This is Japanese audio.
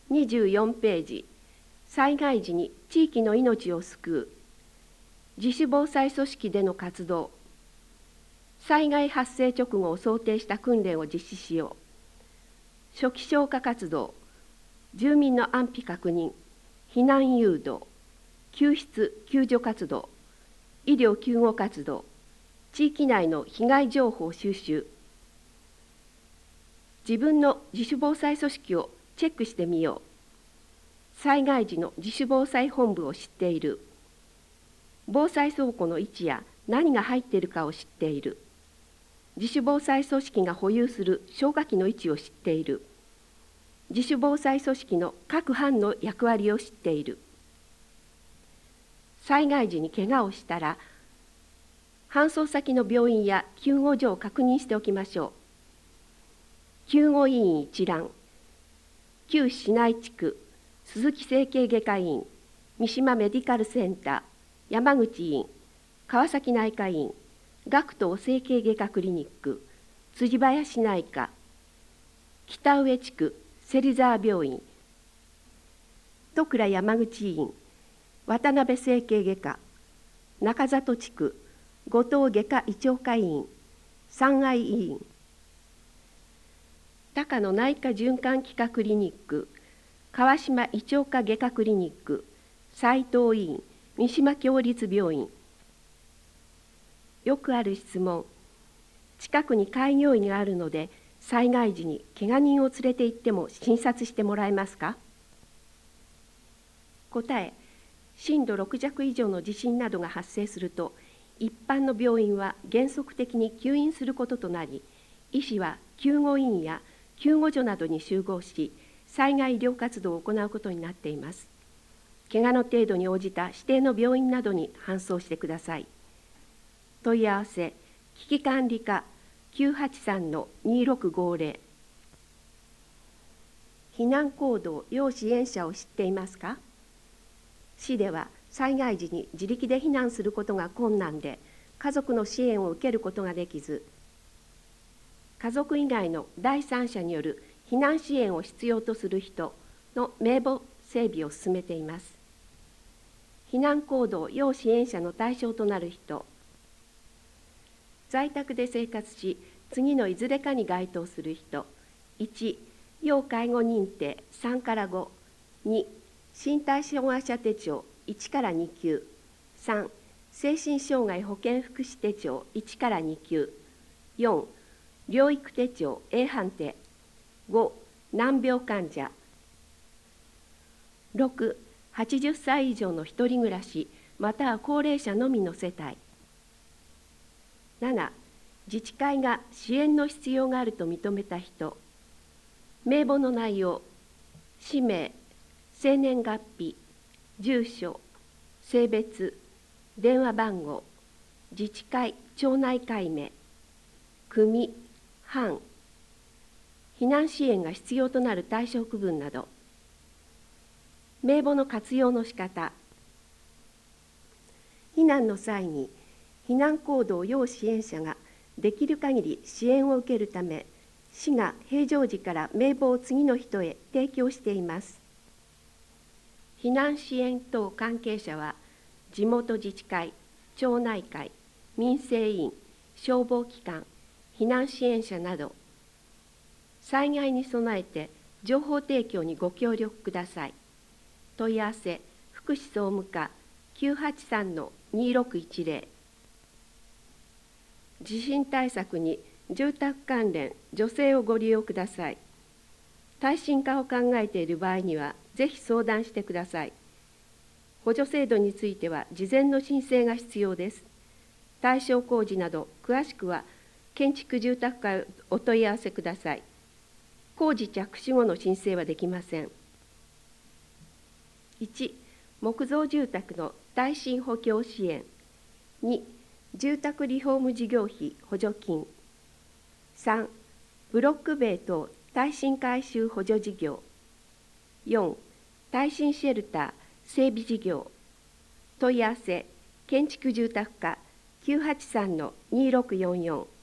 24ページ、災害時に地域の命を救う、自主防災組織での活動、災害発生直後を想定した訓練を実施しよう、初期消火活動、住民の安否確認、避難誘導、救出・救助活動、医療救護活動、地域内の被害情報収集。自分の自主防災組織をチェックしてみよう。災害時の自主防災本部を知っている。防災倉庫の位置や何が入っているかを知っている。自主防災組織が保有する消火器の位置を知っている。自主防災組織の各班の役割を知っている。災害時に怪我をしたら、搬送先の病院や救護所を確認しておきましょう。救護医院一覧、旧市内地区、鈴木整形外科医院、三島メディカルセンター、山口医院、川崎内科医院、学東整形外科クリニック、辻林内科、北上地区、芹沢病院、戸倉山口医院、渡辺整形外科、中里地区、後藤外科胃腸科医院、三愛医院、高野内科循環器科クリニック、川島胃腸科外科クリニック、斉藤医院、三島共立病院。よくある質問。近くに開業医があるので、災害時に怪我人を連れて行っても診察してもらえますか？答え。震度6弱以上の地震などが発生すると、一般の病院は原則的に休院することとなり、医師は救護員や救護所などに集合し、災害医療活動を行うことになっています。怪我の程度に応じた指定の病院などに搬送してください。問い合わせ、危機管理課 983-2650。避難行動要支援者を知っていますか？市では災害時に自力で避難することが困難で、家族の支援を受けることができず、家族以外の第三者による避難支援を必要とする人の名簿整備を進めています。避難行動要支援者の対象となる人、在宅で生活し、次のいずれかに該当する人、1、要介護認定3から5、2、身体障害者手帳1から2級、3、精神障害保健福祉手帳1から2級、4、療育手帳 A 判定、5、難病患者、6、80歳以上の一人暮らし、または高齢者のみの世帯。7、自治会が支援の必要があると認めた人。名簿の内容、氏名、生年月日、住所、性別、電話番号、自治会、町内会名、組、班、避難支援が必要となる対象区分など。名簿の活用の仕方。避難の際に避難行動要支援者ができる限り支援を受けるため、市が平常時から名簿を次の人へ提供しています。避難支援等関係者は、地元自治会、町内会、民生委員、消防機関、避難支援者など、災害に備えて情報提供にご協力ください。問い合わせ、福祉総務課 983-2610。地震対策に住宅関連、助成をご利用ください。耐震化を考えている場合には、ぜひ相談してください。補助制度については、事前の申請が必要です。対象工事など、詳しくは、建築住宅課へお問い合わせください。工事着手後の申請はできません。1、木造住宅の耐震補強支援。2、住宅リフォーム事業費補助金。3、ブロック塀等耐震改修補助事業。4、耐震シェルター整備事業。問い合わせ、建築住宅課 983-2644。